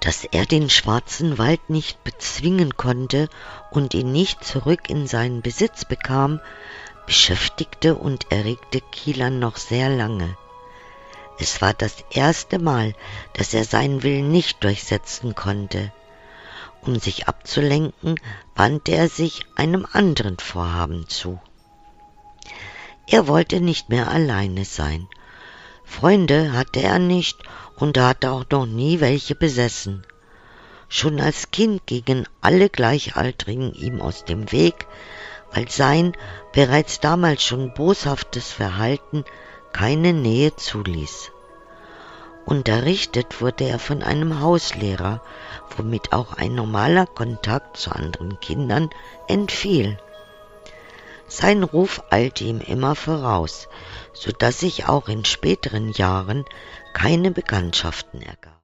Dass er den schwarzen Wald nicht bezwingen konnte und ihn nicht zurück in seinen Besitz bekam, beschäftigte und erregte Kielan noch sehr lange. Es war das erste Mal, dass er seinen Willen nicht durchsetzen konnte. Um sich abzulenken, wandte er sich einem anderen Vorhaben zu. Er wollte nicht mehr alleine sein. Freunde hatte er nicht und er hatte auch noch nie welche besessen. Schon als Kind gingen alle Gleichaltrigen ihm aus dem Weg, weil sein bereits damals schon boshaftes Verhalten keine Nähe zuließ. Unterrichtet wurde er von einem Hauslehrer, womit auch ein normaler Kontakt zu anderen Kindern entfiel. Sein Ruf eilte ihm immer voraus, so dass sich auch in späteren Jahren keine Bekanntschaften ergaben.